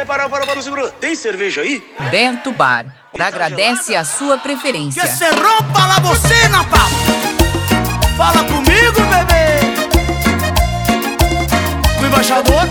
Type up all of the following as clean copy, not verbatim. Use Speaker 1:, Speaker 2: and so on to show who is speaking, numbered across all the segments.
Speaker 1: Para, segura. Tem cerveja aí?
Speaker 2: Bento Bar agradece a sua preferência.
Speaker 3: Que se rompa la bocina, papo. Fala comigo, bebê. O embaixador,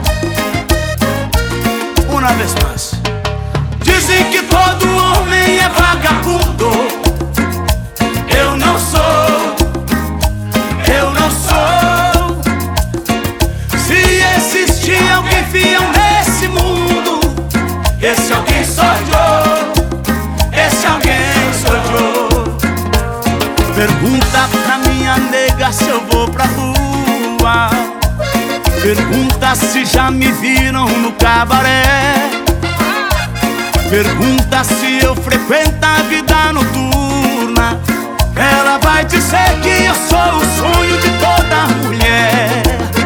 Speaker 3: uma vez mais. Dizem que todo homem é vagabundo. Eu não sou. Eu não sou. Se existir alguém fiel nesse mundo, esse alguém sou eu. Esse alguém sou eu. Pergunta pra minha nega se eu vou pra rua. Pergunta se já me viram no cabaré. Pergunta se eu frequento a vida noturna. Ela vai dizer que eu sou o sonho de toda mulher.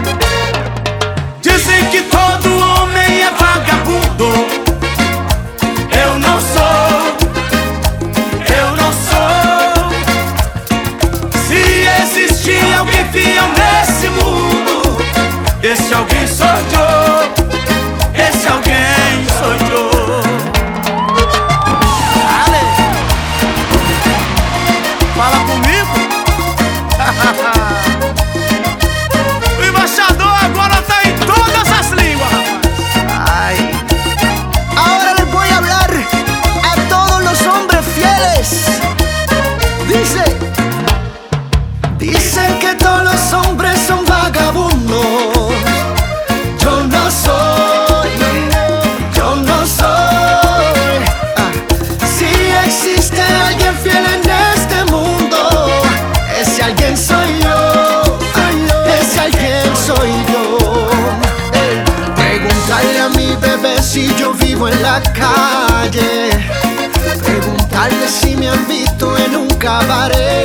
Speaker 3: Dizem que todo homem é vagabundo. Eu não sou. Eu não sou. Se existir alguém fiel nesse mundo, esse alguém sou eu. Esse alguém sou eu. Ale, fala comigo. O embaixador agora tá em todas as línguas, rapaz.
Speaker 4: Ay. Ahora les voy a hablar a todos los hombres fieles. Dicen que todos los hombres son vagabundos. Yo no soy, yo no soy. Si existe alguien fiel en este mundo, ese alguien soy yo. Ese alguien soy yo. Preguntarle a mi bebé si yo vivo en la calle. Preguntarle si me han visto en un cabaret.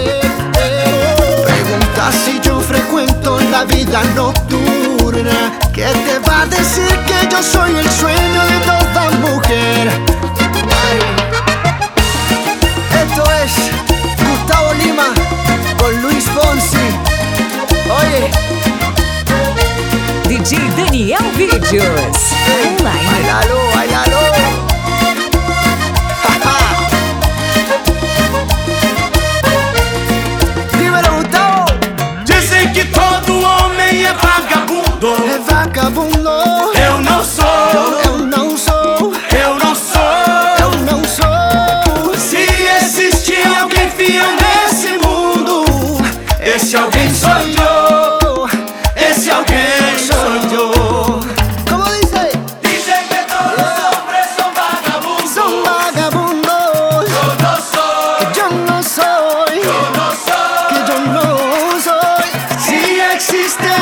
Speaker 4: Pregunta si yo frecuento la vida nocturna. ¿Qué te va a decir que yo soy el sueño de toda mujer? Ay. Esto es Gustavo Lima con Luis Fonsi. Oye,
Speaker 2: DJ Daniel Vídeos online.
Speaker 4: bailalo, bailalo. Dímelo, Gustavo.
Speaker 3: Dizem que todo homem é vagabundo.
Speaker 4: É vagabundo.
Speaker 3: Eu não sou.
Speaker 4: Eu não sou.
Speaker 3: Eu não sou.
Speaker 4: Eu não sou.
Speaker 3: Se existir alguém fiel nesse mundo, esse alguém sou eu. Esse alguém sou eu.
Speaker 4: ¿Cómo dice?
Speaker 3: Dizem que todos os homens são vagabundos.
Speaker 4: Son vagabundos.
Speaker 3: Eu não sou.
Speaker 4: Que yo no soy.
Speaker 3: Eu não sou.
Speaker 4: Que yo no soy.
Speaker 3: Se existe